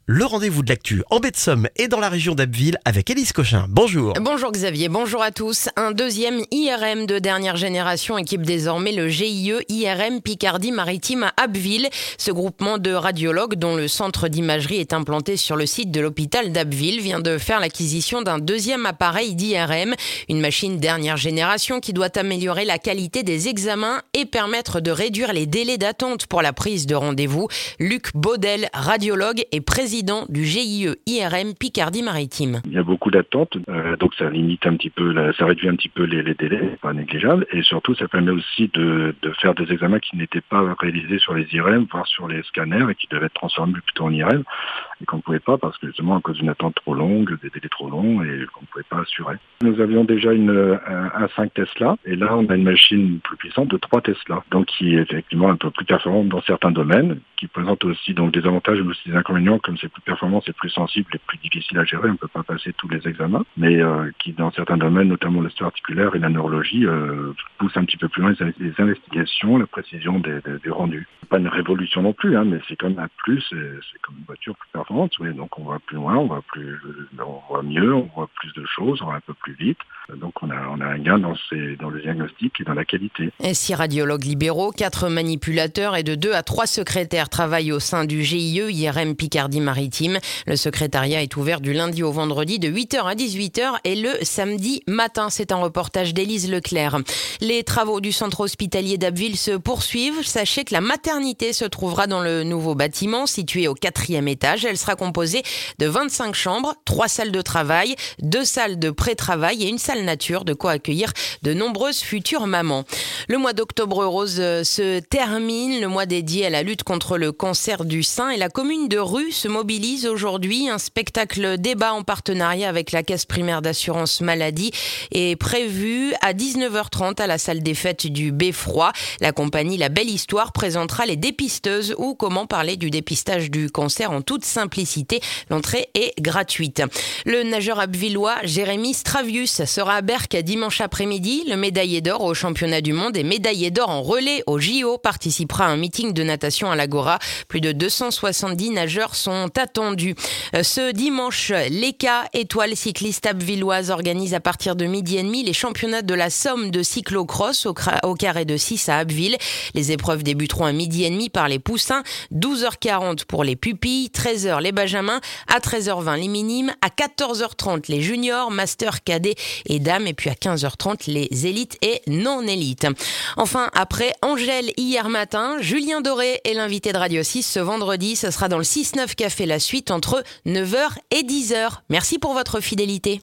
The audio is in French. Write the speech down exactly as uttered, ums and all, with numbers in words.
Le rendez-vous de l'actu en baie de Somme et dans la région d'Abbeville avec Élise Cochin. Bonjour. Bonjour Xavier, bonjour à tous. Un deuxième I R M de dernière génération équipe désormais le G I E I R M Picardie-Maritime à Abbeville. Ce groupement de radiologues dont le centre d'imagerie est implanté sur le site de l'hôpital d'Abbeville vient de faire l'acquisition d'un deuxième appareil d'I R M. Une machine dernière génération qui doit améliorer la qualité des examens et permettre de réduire les délais d'attente pour la prise de rendez-vous. Luc Baudel, radiologue et président du G I E I R M Picardie-Maritime. Il y a beaucoup d'attentes, euh, donc ça limite un petit peu, la, ça réduit un petit peu les, les délais, pas négligeable, et surtout ça permet aussi de, de faire des examens qui n'étaient pas réalisés sur les I R M, voire sur les scanners, et qui devaient être transformés plutôt en I R M, et qu'on ne pouvait pas parce que justement à cause d'une attente trop longue, des délais trop longs, et qu'on ne pouvait pas assurer. Nous avions déjà une, un, un cinq Tesla, et là on a une machine plus puissante de trois Tesla, donc qui est effectivement un peu plus performante dans certains domaines, qui présente aussi donc des avantages mais aussi des inconvénients, comme c'est plus performant, c'est plus sensible et plus difficile à gérer, on ne peut pas passer tous les examens, mais euh, qui dans certains domaines, notamment l'ostéo-articulaire et la neurologie, euh, pousse un petit peu plus loin les, les investigations, la précision des, des, des rendus. Pas une révolution non plus, hein, mais c'est comme un plus, c'est, c'est comme une voiture plus performante, oui, donc on va plus loin, on va plus, on voit mieux, on voit plus de choses, on va un peu plus vite, donc on a, on a un gain dans, ces, dans le diagnostic et dans la qualité. Et six radiologues libéraux, quatre manipulateurs et de deux à trois secrétaires travaillent au sein du G I E I R M Picardie-Maritime. Le secrétariat est ouvert du lundi au vendredi de huit heures à dix-huit heures et le samedi matin. C'est un reportage d'Élise Leclerc. Les travaux du centre hospitalier d'Abbeville se poursuivent. Sachez que la maternité se trouvera dans le nouveau bâtiment situé au quatrième étage. Elle sera composée de vingt-cinq chambres, trois salles de travail, deux salles de pré-travail et une salle nature, de quoi accueillir de nombreuses futures mamans. Le mois d'octobre rose se termine, le mois dédié à la lutte contre le cancer du sein, et la commune de Rue se mobilise aujourd'hui. Un spectacle débat en partenariat avec la caisse primaire d'assurance maladie est prévu à dix-neuf heures trente à la salle des fêtes du Beffroi. La compagnie La Belle Histoire présentera les dépisteuses ou comment parler du dépistage du cancer en toute simplicité. L'entrée est gratuite. Le nageur abvillois Jérémy Stravius sera à Berck dimanche après-midi. Le médaillé d'or au championnat du monde et médaillé d'or en relais au J O participera à un meeting de natation à l'Agora. Plus de deux cent soixante-dix nageurs sont attendus. Ce dimanche, l'E C A, Étoile cycliste abbvilloise, organise à partir de midi et demi les championnats de la Somme de cyclocross au, cra- au carré de six à Abbeville. Les épreuves débuteront à midi et demi par les poussins, douze heures quarante pour les pupilles, treize heures les benjamins, à treize heures vingt les minimes, à quatorze heures trente les juniors, master, cadets et dames, et puis à quinze heures trente les élites et non-élites. Enfin, après Angèle hier matin, Julien Doré est l'invité de Radio six ce vendredi. Ce sera dans le six neuf Café La Suite entre neuf heures et dix heures. Merci pour votre fidélité.